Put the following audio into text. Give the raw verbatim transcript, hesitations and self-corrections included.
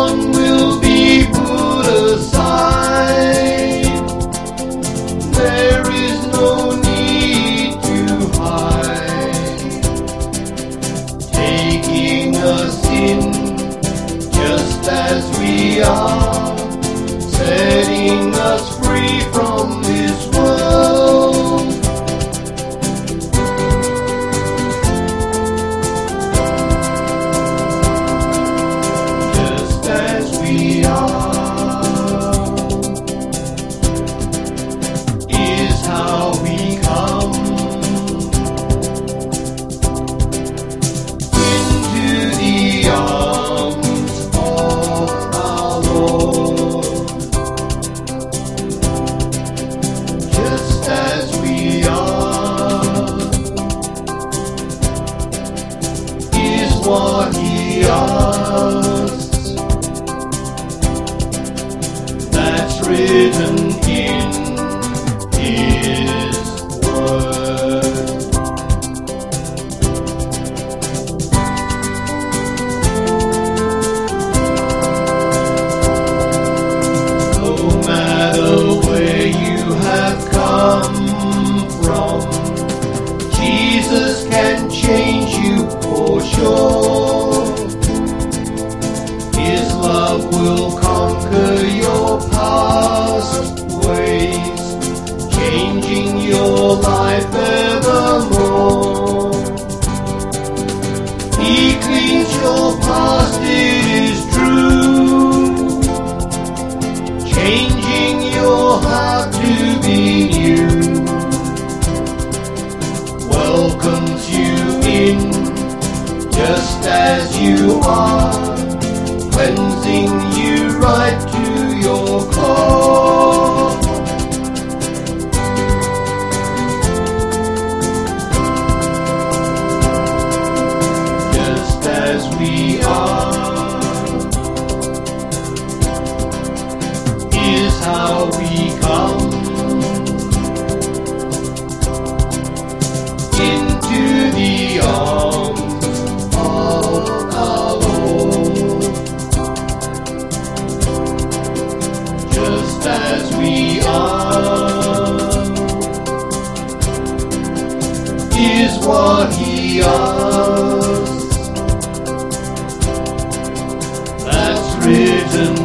one will be put aside. There is no need to hide, taking us in just as we are, setting us free from this world. Just as we are is how we come into the arms of our Lord. Just as we are is what He asks. That's written in His word. No matter where you have come from, Jesus can change you for sure. His love will conquer your past ways, changing your life evermore. He cleans your past, it is true, changing your heart to be new. Welcomes you in just as you are, cleansing you right to your core. Just as we are is how we come into the arms of our Lord. Just as we are is what He asks. That's written